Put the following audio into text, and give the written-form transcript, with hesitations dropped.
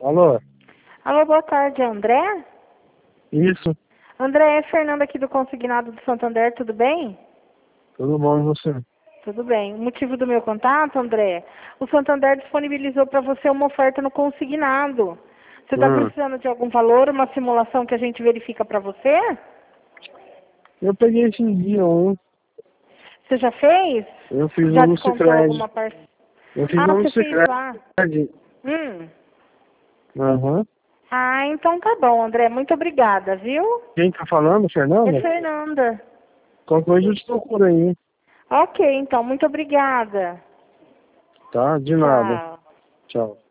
Alô? Alô, boa tarde, André? Isso, André, é Fernanda aqui do Consignado do Santander, tudo bem? tudo bom e você? Tudo bem. O motivo do meu contato, André, o Santander disponibilizou para você uma oferta no consignado. Você está precisando de algum valor, uma simulação que a gente verifica para você? Eu peguei esse dia um, Você já fez? eu fiz Já no descontou Lucicred. alguma parte? Eu fiz Ah, no você fez Lucicred. lá. Hum. Aham. Ah, então tá bom, André. Muito obrigada, viu? Quem tá falando, É Fernanda? Fernanda. Qualquer coisa eu te procuro aí, Ok, então, muito obrigada. tá? De nada. Tchau. Tchau.